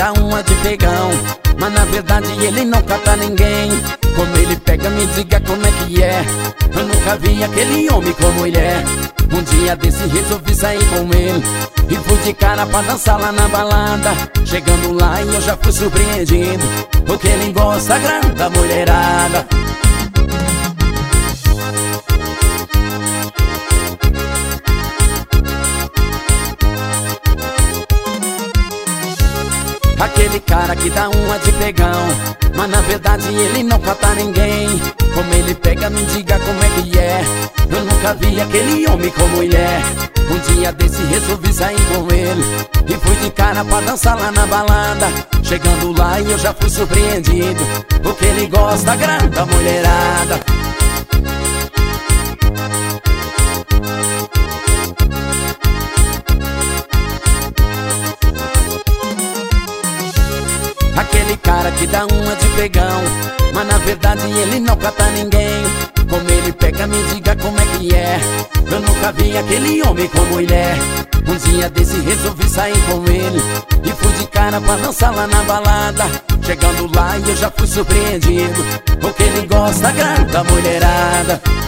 dá uma de pegão, mas na verdade ele não cata ninguém. Como ele pega, me diga como é que é. Eu nunca vi aquele homem como ele é. Um dia desse resolvi sair com ele e fui de cara pra dançar lá na balada. Chegando lá e eu já fui surpreendido, porque ele gosta grande da mulherada. Aquele cara que dá uma de pegão, mas na verdade ele não cata ninguém. Como ele pega, me diga como é que é. Eu nunca vi aquele homem como ele é. Um dia desse resolvi sair com ele e fui de cara pra dançar lá na balada. Chegando lá e eu já fui surpreendido, porque ele gosta grande da mulherada. Aquele cara que dá uma de pegão, mas na verdade ele não cata ninguém. Como ele pega, me diga como é que é. Eu nunca vi aquele homem como ele é. Um dia desse resolvi sair com ele e fui de cara pra dançar lá na balada. Chegando lá e eu já fui surpreendido, porque ele gosta grande da mulherada.